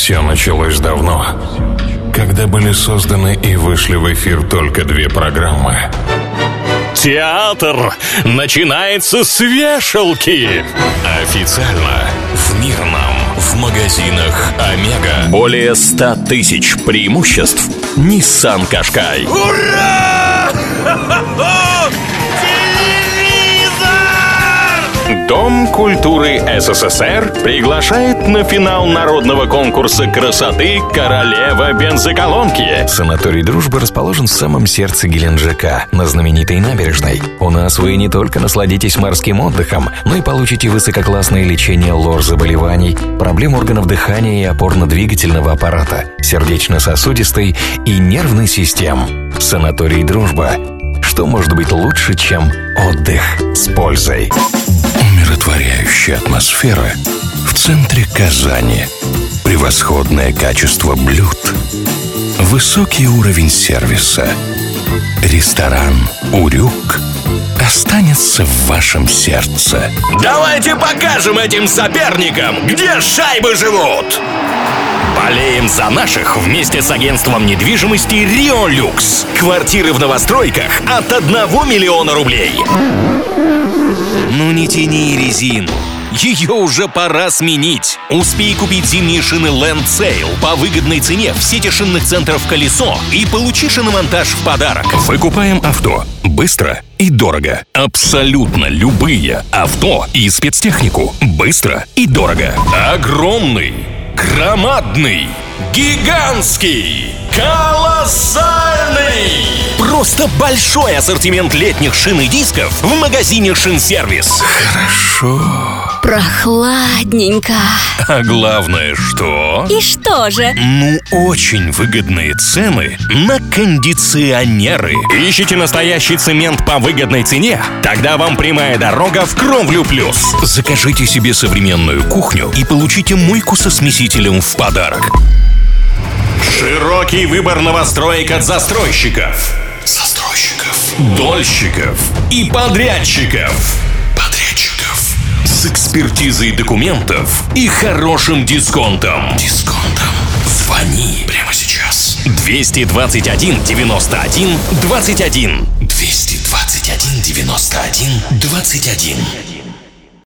Все началось давно, когда были созданы и вышли в эфир только 2 программы. Театр начинается с вешалки. Официально в Мирном, в магазинах Омега. Более 100 тысяч преимуществ Nissan Qashqai. Ура! Дом культуры СССР приглашает на финал народного конкурса красоты «Королева бензоколонки». Санаторий «Дружба» расположен в самом сердце Геленджика, на знаменитой набережной. У нас вы не только насладитесь морским отдыхом, но и получите высококлассное лечение лор-заболеваний, проблем органов дыхания и опорно-двигательного аппарата, сердечно-сосудистой и нервной систем. Санаторий «Дружба». Что может быть лучше, чем отдых с пользой? Умиротворяющая атмосфера в центре Казани. Превосходное качество блюд. Высокий уровень сервиса. Ресторан «Урюк» останется в вашем сердце. Давайте покажем этим соперникам, где шайбы живут! Болеем за наших вместе с агентством недвижимости «Рио Люкс». Квартиры в новостройках от 1 миллиона рублей. Ну не тяни резину. Ее уже пора сменить. Успей купить зимние шины Land Sale по выгодной цене в сети шинных центров «Колесо» и получи шиномонтаж в подарок. Выкупаем авто быстро и дорого. Абсолютно любые авто и спецтехнику быстро и дорого. Огромный, громадный, гигантский, колоссальный. Просто большой ассортимент летних шин и дисков в магазине «Шинсервис». Хорошо. Прохладненько. А главное, что? И что же? Ну, очень выгодные цены на кондиционеры. Ищите настоящий цемент по выгодной цене? Тогда вам прямая дорога в Кровлю Плюс. Закажите себе современную кухню и получите мойку со смесителем в подарок. Широкий выбор новостроек от застройщиков, дольщиков и подрядчиков. С экспертизой документов и хорошим дисконтом. Звони прямо сейчас. 221 91 21. 221 91 21.